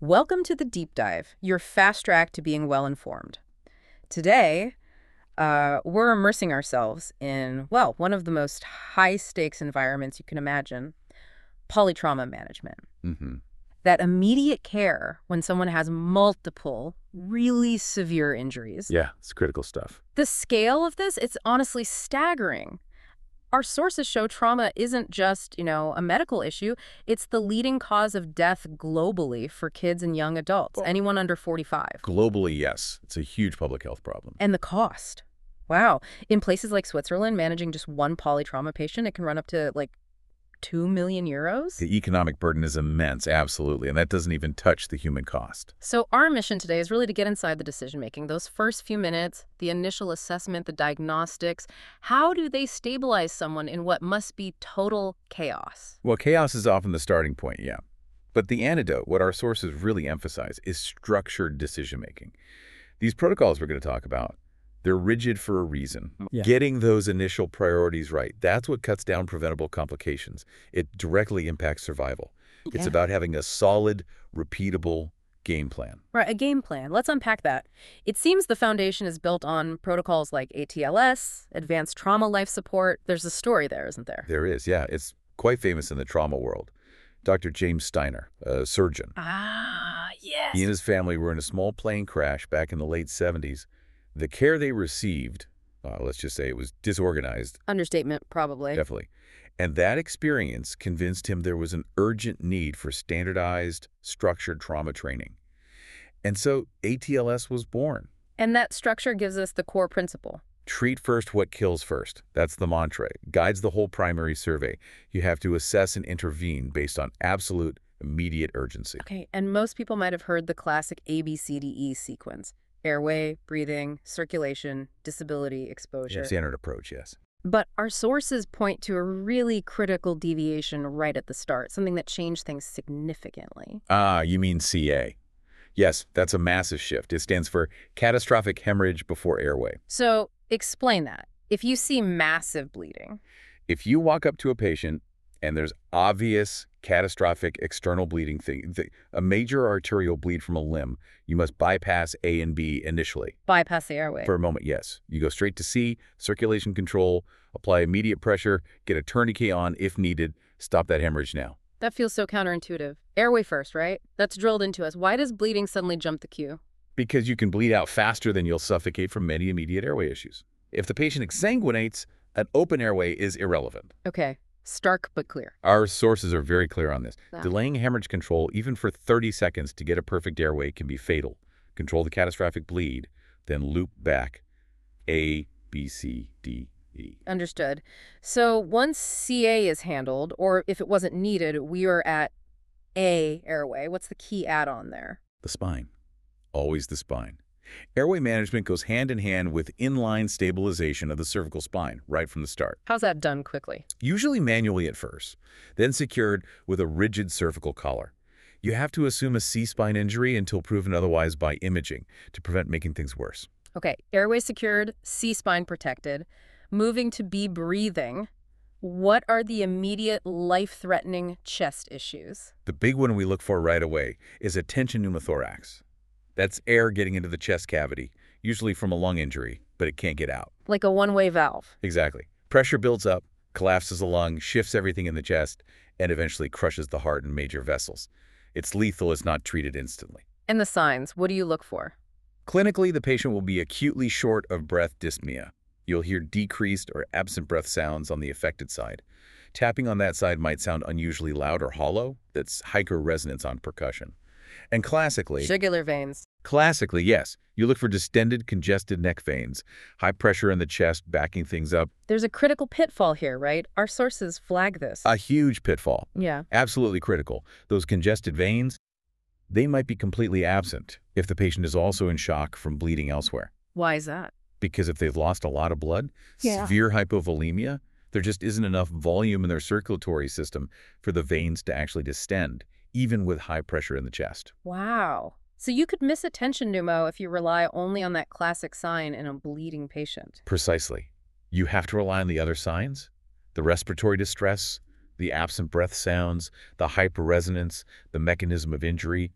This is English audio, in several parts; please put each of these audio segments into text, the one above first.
Welcome to the Deep Dive, your fast track to being well-informed. Today, we're immersing ourselves in, well, one of the most high-stakes environments you can imagine, polytrauma management. hmm That immediate care when someone has multiple, really severe injuries. Yeah, it's critical stuff. The scale of this, it's honestly staggering. Our sources show trauma isn't just, a medical issue. It's the leading cause of death globally for kids and young adults, Well, anyone under 45. globally, yes, it's a huge public health problem. And the cost. Wow. In places like Switzerland, managing just one polytrauma patient, it can run up to like 2 million euros. The economic burden is immense, absolutely, and that doesn't even touch the human cost. So our mission today is really to get inside the decision-making. Those first few minutes, the initial assessment, the diagnostics, how do they stabilize someone in what must be total chaos? Well, chaos is often the starting point, yeah. But the antidote, what our sources really emphasize, is structured decision-making. These protocols we're going to talk about, they're rigid for a reason. Yeah. Getting those initial priorities right, that's what cuts down preventable complications. It directly impacts survival. It's Yeah. about having a solid, repeatable game plan. Right, a game plan. Let's unpack that. It seems the foundation is built on protocols like ATLS, advanced trauma life support. There's a story there, isn't there? There is, yeah. It's quite famous in the trauma world. Dr. James Steiner, a surgeon. Ah, yes. He and his family were in a small plane crash back in the late 70s. The care they received, let's just say it was disorganized, Understatement, probably. definitely. And that experience convinced him there was an urgent need for standardized, structured trauma training. And so ATLS was born. And that structure gives us the core principle. Treat first what kills first. That's the mantra. It guides the whole primary survey. You have to assess and intervene based on absolute, immediate urgency. Okay, and most people might have heard the classic ABCDE sequence. Airway, breathing, circulation, disability, exposure. Standard approach, yes. But our sources point to a really critical deviation right at the start, something that changed things significantly. You mean CA. Yes, that's a massive shift. It stands for catastrophic hemorrhage before airway. So explain that. If you see massive bleeding. If you walk up to a patient and there's obvious catastrophic external bleeding, a major arterial bleed from a limb, you must bypass A and B initially. Bypass the airway. For a moment, yes. You go straight to C, circulation control, apply immediate pressure, get a tourniquet on if needed, stop that hemorrhage now. That feels so counterintuitive. Airway first, right? That's drilled into us. Why does bleeding suddenly jump the queue? Because you can bleed out faster than you'll suffocate from many immediate airway issues. If the patient exsanguinates, an open airway is irrelevant. Okay, stark but clear. Our sources are very clear on this. Wow. Delaying hemorrhage control even for 30 seconds to get a perfect airway can be fatal. Control the catastrophic bleed, then loop back A, B, C, D, E. Understood. So once CA is handled, or if it wasn't needed, we are at A airway. What's the key add-on there? The spine. Always the spine. Airway management goes hand in hand with inline stabilization of the cervical spine right from the start. How's that done quickly? Usually manually at first, then secured with a rigid cervical collar. You have to assume a C-spine injury until proven otherwise by imaging to prevent making things worse. Okay, airway secured, C-spine protected. Moving to B breathing. What are the immediate life-threatening chest issues? The big one we look for right away is a tension pneumothorax. That's air getting into the chest cavity, usually from a lung injury, but it can't get out. Like a one-way valve. Exactly. Pressure builds up, collapses the lung, shifts everything in the chest, and eventually crushes the heart and major vessels. It's lethal if not treated instantly. And the signs, what do you look for? Clinically, the patient will be acutely short of breath dyspnea. You'll hear decreased or absent breath sounds on the affected side. Tapping on that side might sound unusually loud or hollow. That's hyperresonance on percussion. And classically, Jugular veins. yes, you look for distended, congested neck veins, high pressure in the chest, backing things up. There's a critical pitfall here, right? Our sources flag this. A huge pitfall. Yeah. Absolutely critical. Those congested veins, they might be completely absent if the patient is also in shock from bleeding elsewhere. Why is that? Because if they've lost a lot of blood, Yeah. severe hypovolemia, there just isn't enough volume in their circulatory system for the veins to actually distend, even with high pressure in the chest. Wow. So you could miss a tension pneumo if you rely only on that classic sign in a bleeding patient. Precisely. You have to rely on the other signs, the respiratory distress, the absent breath sounds, the hyperresonance, the mechanism of injury.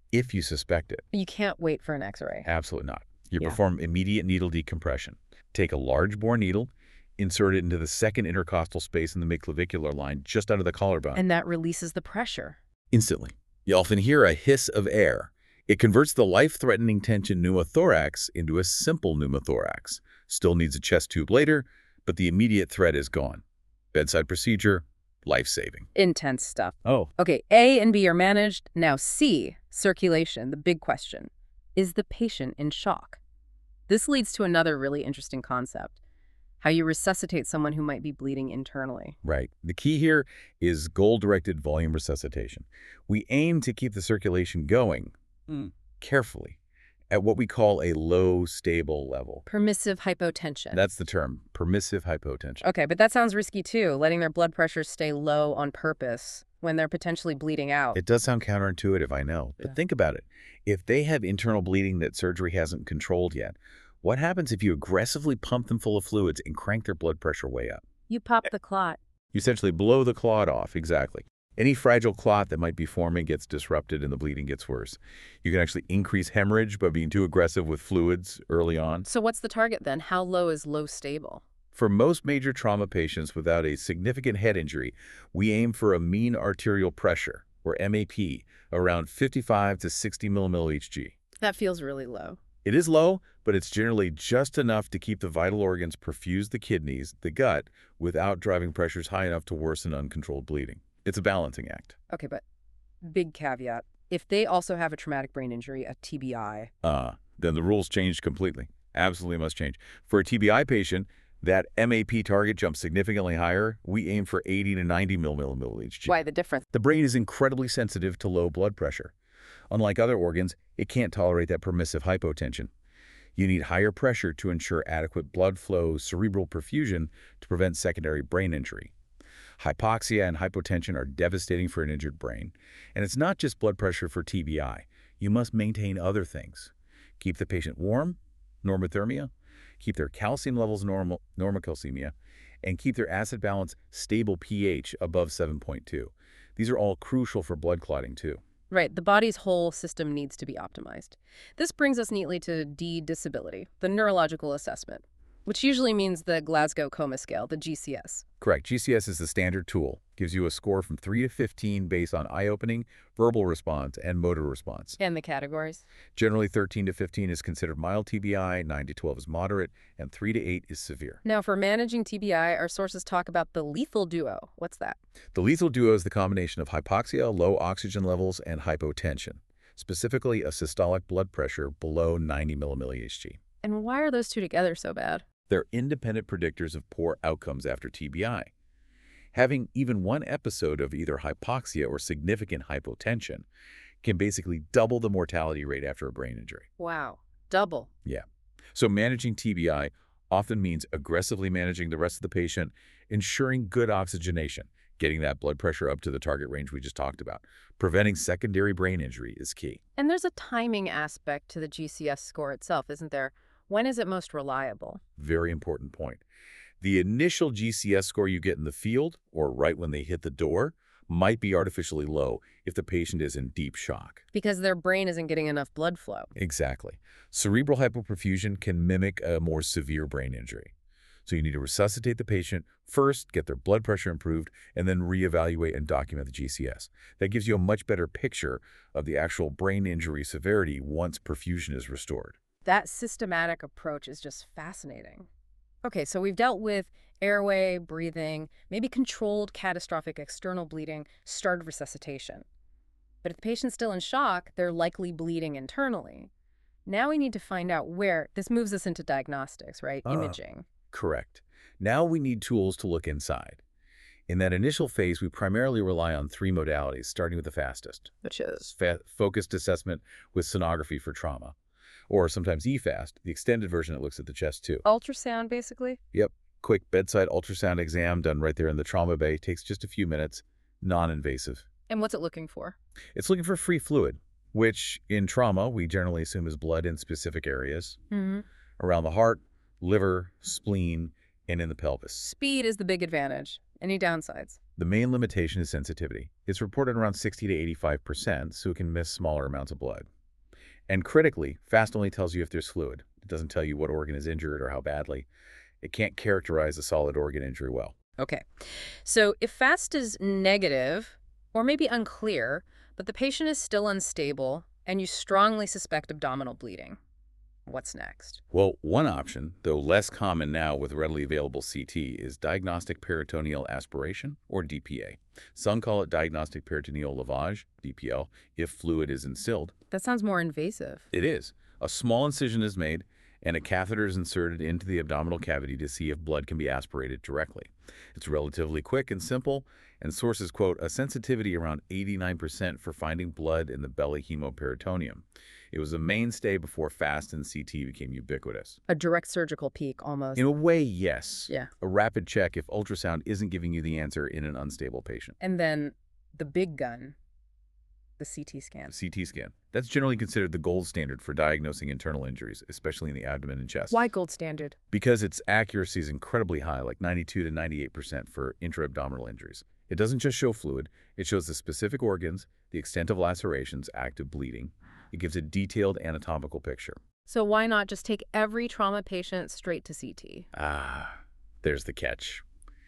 if you suspect it. You can't wait for an X-ray. Absolutely not. You Yeah. perform immediate needle decompression. Take a large bore needle, insert it into the second intercostal space in the midclavicular line just under the collarbone. And that releases the pressure. Instantly. You often hear a hiss of air. It converts the life-threatening tension pneumothorax into a simple pneumothorax. Still needs a chest tube later, but the immediate threat is gone. Bedside procedure, life-saving. Intense stuff. Oh, Okay, A and B are managed. Now C, circulation, the big question. Is the patient in shock? This leads to another really interesting concept, how you resuscitate someone who might be bleeding internally. right. The key here is goal-directed volume resuscitation. We aim to keep the circulation going carefully at what we call a low, stable level. Permissive hypotension. That's the term, permissive hypotension. Okay, but that sounds risky too, letting their blood pressure stay low on purpose when they're potentially bleeding out. It does sound counterintuitive, I know, but Yeah. think about it. If they have internal bleeding that surgery hasn't controlled yet, what happens if you aggressively pump them full of fluids and crank their blood pressure way up? You pop the clot. You essentially blow the clot off, exactly. Any fragile clot that might be forming gets disrupted and the bleeding gets worse. You can actually increase hemorrhage by being too aggressive with fluids early on. So what's the target then? How low is low stable? For most major trauma patients without a significant head injury, we aim for a mean arterial pressure, or MAP, around 55 to 60 mmHg. That feels really low. It is low, but it's generally just enough to keep the vital organs perfuse the kidneys, the gut, without driving pressures high enough to worsen uncontrolled bleeding. It's a balancing act. Okay, but big caveat. If they also have a traumatic brain injury, a TBI, Then the rules change completely. Absolutely must change. For a TBI patient, that MAP target jumps significantly higher. We aim for 80 to 90 mmHg. why the difference? The brain is incredibly sensitive to low blood pressure. Unlike other organs, it can't tolerate that permissive hypotension. You need higher pressure to ensure adequate blood flow, cerebral perfusion to prevent secondary brain injury. Hypoxia and hypotension are devastating for an injured brain. And it's not just blood pressure for TBI. You must maintain other things. Keep the patient warm, normothermia, keep their calcium levels normal, normocalcemia, and keep their acid balance stable pH above 7.2. These are all crucial for blood clotting too. Right, the body's whole system needs to be optimized. This brings us neatly to D, disability, the neurological assessment, which usually means the Glasgow Coma Scale, the GCS. Correct. GCS is the standard tool. Gives you a score from 3 to 15 based on eye-opening, verbal response, and motor response. And the categories? Generally, 13 to 15 is considered mild TBI, 9 to 12 is moderate, and 3 to 8 is severe. Now, for managing TBI, our sources talk about the lethal duo. What's that? The lethal duo is the combination of hypoxia, low oxygen levels, and hypotension, specifically a systolic blood pressure below 90 mmHg. And why are those two together so bad? They're independent predictors of poor outcomes after TBI. Having even one episode of either hypoxia or significant hypotension can basically double the mortality rate after a brain injury. Wow, double. Yeah. So managing TBI often means aggressively managing the rest of the patient, ensuring good oxygenation, getting that blood pressure up to the target range we just talked about. Preventing secondary brain injury is key. And there's a timing aspect to the GCS score itself, isn't there? When is it most reliable? Very important point. The initial GCS score you get in the field, or right when they hit the door, might be artificially low if the patient is in deep shock. Because their brain isn't getting enough blood flow. Exactly. Cerebral hypoperfusion can mimic a more severe brain injury. So you need to resuscitate the patient first, get their blood pressure improved, and then reevaluate and document the GCS. That gives you a much better picture of the actual brain injury severity once perfusion is restored. That systematic approach is just fascinating. Okay, so we've dealt with airway, breathing, maybe controlled catastrophic external bleeding, started resuscitation. But if the patient's still in shock, they're likely bleeding internally. Now we need to find out where. This moves us into diagnostics, right? Imaging. Correct. Now we need tools to look inside. In that initial phase, we primarily rely on 3 modalities, starting with the fastest. Which is? Focused assessment with sonography for trauma. Or sometimes EFAST, the extended version that looks at the chest too. Ultrasound, basically? Yep. Quick bedside ultrasound exam done right there in the trauma bay. Takes just a few minutes. Non-invasive. And what's it looking for? It's looking for free fluid, which in trauma we generally assume is blood in specific areas. Around the heart, liver, spleen, and in the pelvis. Speed is the big advantage. Any downsides? The main limitation is sensitivity. It's reported around 60 to 85%, so it can miss smaller amounts of blood. And critically, FAST only tells you if there's fluid. It doesn't tell you what organ is injured or how badly. It can't characterize a solid organ injury well. Okay. So if FAST is negative, or maybe unclear, but the patient is still unstable, and you strongly suspect abdominal bleeding, what's next? Well, one option, though less common now with readily available CT, is diagnostic peritoneal aspiration, or DPA. Some call it diagnostic peritoneal lavage, DPL, if fluid is instilled. That sounds more invasive. It is. A small incision is made, and a catheter is inserted into the abdominal cavity to see if blood can be aspirated directly. It's relatively quick and simple, and sources quote a sensitivity around 89% for finding blood in the belly hemoperitoneum. It was a mainstay before FAST and CT became ubiquitous. A direct surgical peak, almost. In a way, yes. Yeah. A rapid check if ultrasound isn't giving you the answer in an unstable patient. And then the big gun, the CT scan. The CT scan. That's generally considered the gold standard for diagnosing internal injuries, especially in the abdomen and chest. Why gold standard? Because its accuracy is incredibly high, like 92 to 98% for intra-abdominal injuries. It doesn't just show fluid, it shows the specific organs, the extent of lacerations, active bleeding. It gives a detailed anatomical picture. So why not just take every trauma patient straight to CT? There's the catch.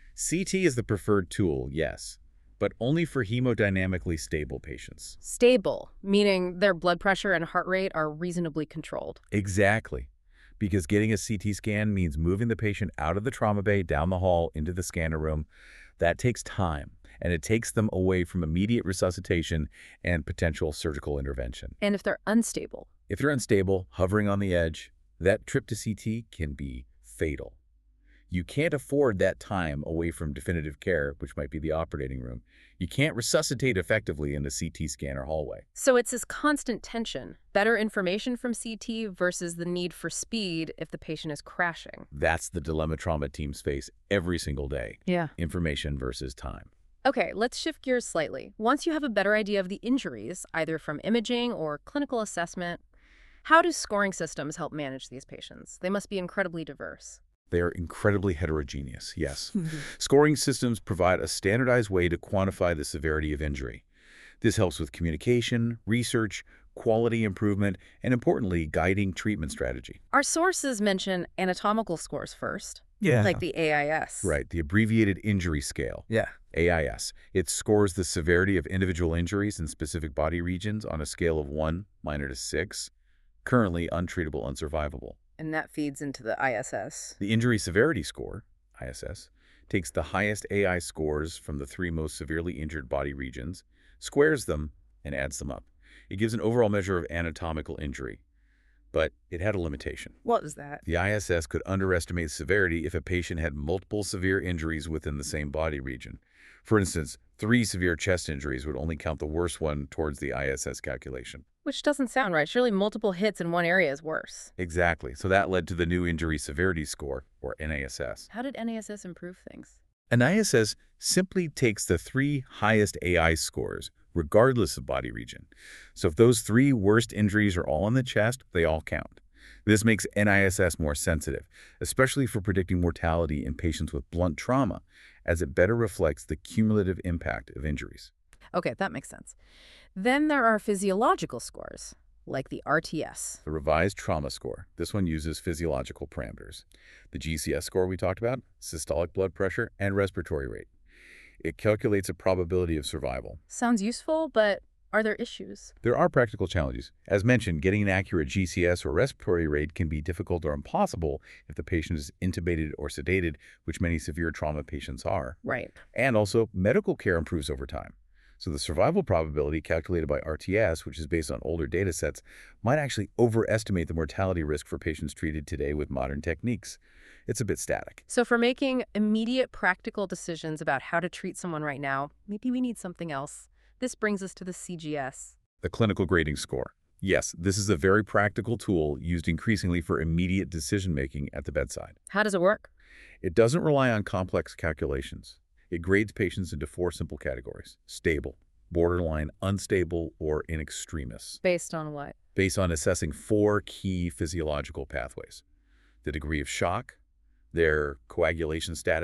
CT is the preferred tool, yes, but only for hemodynamically stable patients. Stable, meaning their blood pressure and heart rate are reasonably controlled. Exactly. Because getting a CT scan means moving the patient out of the trauma bay, down the hall, into the scanner room. That takes time, and it takes them away from immediate resuscitation and potential surgical intervention. And if they're unstable? If they're unstable, hovering on the edge, that trip to CT can be fatal. You can't afford that time away from definitive care, which might be the operating room. You can't resuscitate effectively in the CT scanner hallway. So it's this constant tension, better information from CT versus the need for speed if the patient is crashing. That's the dilemma trauma teams face every single day. Yeah. Information versus time. Okay, let's shift gears slightly. Once you have a better idea of the injuries, either from imaging or clinical assessment, how do scoring systems help manage these patients? They must be incredibly diverse. They are incredibly heterogeneous, yes. Scoring systems provide a standardized way to quantify the severity of injury. This helps with communication, research, quality improvement, and importantly, guiding treatment strategy. Our sources mention anatomical scores first, Yeah. like the AIS. Right, the Abbreviated Injury Scale, Yeah. AIS. It scores the severity of individual injuries in specific body regions on a scale of 1, minor to 6, currently untreatable, unsurvivable. And that feeds into the ISS. The Injury Severity Score, ISS, takes the highest AI scores from the 3 most severely injured body regions, squares them, and adds them up. It gives an overall measure of anatomical injury. But it had a limitation. What is that? The ISS could underestimate severity if a patient had multiple severe injuries within the same body region. For instance, 3 severe chest injuries would only count the worst one towards the ISS calculation. Which doesn't sound right. Surely multiple hits in one area is worse. Exactly. So that led to the new Injury Severity Score, or NASS. How did NASS improve things? An ISS simply takes the 3 highest AI scores, regardless of body region. So if those 3 worst injuries are all in the chest, they all count. This makes NISS more sensitive, especially for predicting mortality in patients with blunt trauma, as it better reflects the cumulative impact of injuries. Okay, that makes sense. Then there are physiological scores, like the RTS. The Revised Trauma Score. This one uses physiological parameters. The GCS score we talked about, systolic blood pressure, and respiratory rate. It calculates a probability of survival. Sounds useful, but are there issues? There are practical challenges. As mentioned, getting an accurate GCS or respiratory rate can be difficult or impossible if the patient is intubated or sedated, which many severe trauma patients are. Right. And also, medical care improves over time. So the survival probability calculated by RTS, which is based on older data sets, might actually overestimate the mortality risk for patients treated today with modern techniques. It's a bit static. So for making immediate practical decisions about how to treat someone right now, maybe we need something else. This brings us to the CGS. The Clinical Grading Score. Yes, this is a very practical tool used increasingly for immediate decision-making at the bedside. How does it work? It doesn't rely on complex calculations. It grades patients into 4 simple categories: stable, borderline, unstable, or in extremis, Based on what? based on assessing 4 key physiological pathways: the degree of shock, their coagulation status,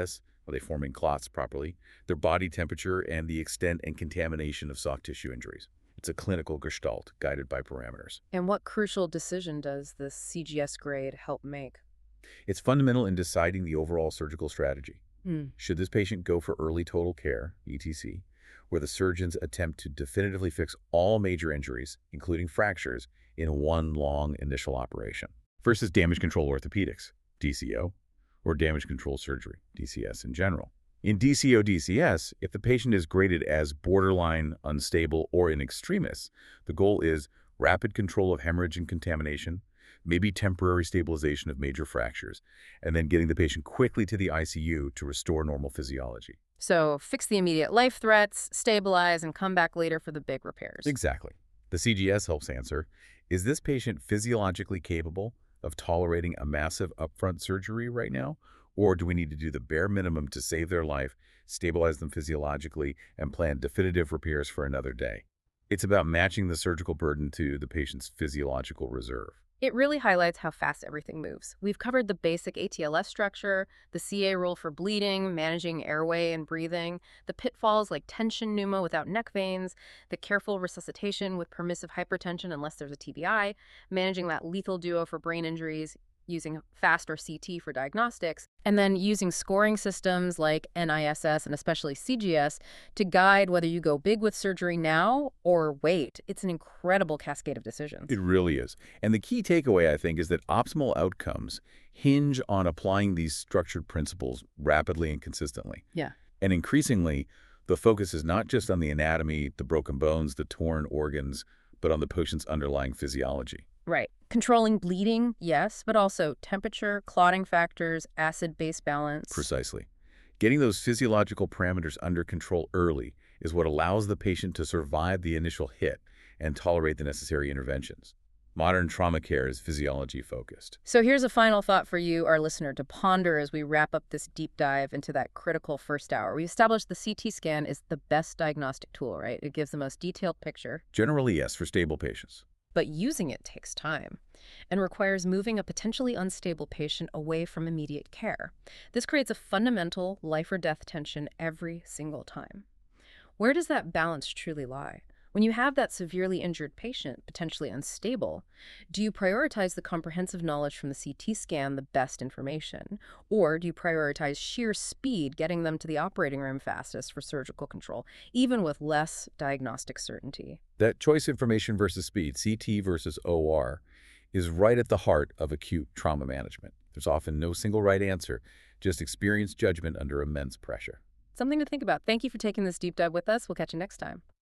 Are they forming clots properly? Their body temperature and the extent and contamination of soft tissue injuries. It's a clinical gestalt guided by parameters. And what crucial decision does the CGS grade help make? It's fundamental in deciding the overall surgical strategy. Hmm. Should this patient go for early total care, ETC, where the surgeons attempt to definitively fix all major injuries, including fractures, in one long initial operation, versus damage control orthopedics, DCO, or damage control surgery, DCS in general? In DCO-DCS, if the patient is graded as borderline, unstable, or in extremis, the goal is rapid control of hemorrhage and contamination, maybe temporary stabilization of major fractures, and then getting the patient quickly to the ICU to restore normal physiology. So fix the immediate life threats, stabilize, and come back later for the big repairs. Exactly. The CGS helps answer, is this patient physiologically capable of tolerating a massive upfront surgery right now? Or do we need to do the bare minimum to save their life, stabilize them physiologically, and plan definitive repairs for another day? It's about matching the surgical burden to the patient's physiological reserve. It really highlights how fast everything moves. We've covered the basic ATLS structure, the CA rule for bleeding, managing airway and breathing, the pitfalls like tension pneumo without neck veins, the careful resuscitation with permissive hypertension unless there's a TBI, managing that lethal duo for brain injuries, using FAST or CT for diagnostics, and then using scoring systems like NISS and especially CGS to guide whether you go big with surgery now or wait. It's an incredible cascade of decisions. It really is. And the key takeaway, I think, is that optimal outcomes hinge on applying these structured principles rapidly and consistently. Yeah. And increasingly, the focus is not just on the anatomy, the broken bones, the torn organs, but on the patient's underlying physiology. Right. Controlling bleeding, yes, but also temperature, clotting factors, acid-base balance. Precisely. Getting those physiological parameters under control early is what allows the patient to survive the initial hit and tolerate the necessary interventions. Modern trauma care is physiology-focused. So here's a final thought for you, our listener, to ponder as we wrap up this deep dive into that critical first hour. We established the CT scan is the best diagnostic tool, right? It gives the most detailed picture. Generally, yes, for stable patients. But using it takes time and requires moving a potentially unstable patient away from immediate care. This creates a fundamental life or death tension every single time. Where does that balance truly lie? When you have that severely injured patient, potentially unstable, do you prioritize the comprehensive knowledge from the CT scan, the best information? Or do you prioritize sheer speed, getting them to the operating room fastest for surgical control, even with less diagnostic certainty? That choice information versus speed, CT versus OR, is right at the heart of acute trauma management. There's often no single right answer, just experienced judgment under immense pressure. Something to think about. Thank you for taking this deep dive with us. We'll catch you next time.